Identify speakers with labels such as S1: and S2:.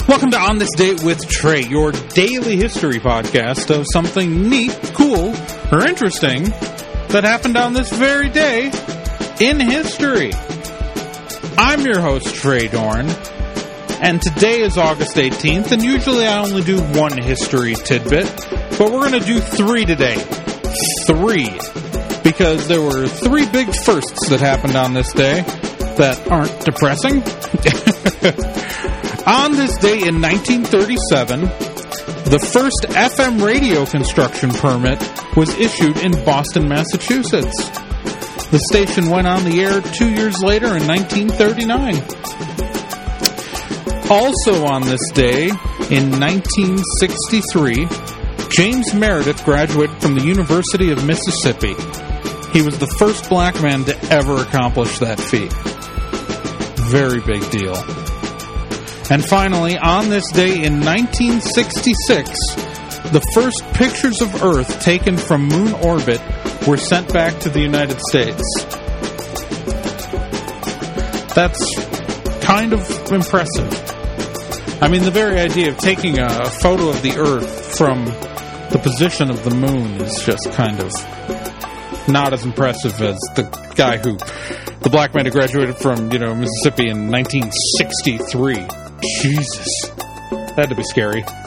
S1: Welcome to On This Date with Trey, your daily history podcast of something neat, cool, or interesting that happened on this very day in history. I'm your host, Trey Dorn, and today is August 18th, and usually I only do one history tidbit, but we're going to do three today. Three. Because there were three big firsts that happened on this day that aren't depressing. On this day in 1937, the first FM radio construction permit was issued in Boston, Massachusetts. The station went on the air 2 years later in 1939. Also on this day, in 1963, James Meredith graduated from the University of Mississippi. He was the first black man to ever accomplish that feat. Very big deal. And finally, on this day in 1966, the first pictures of Earth taken from moon orbit were sent back to the United States. That's kind of impressive. I mean, the very idea of taking a photo of the Earth from the position of the moon is just kind of not as impressive as the black man who graduated from, Mississippi in 1963. Jesus. That had to be scary.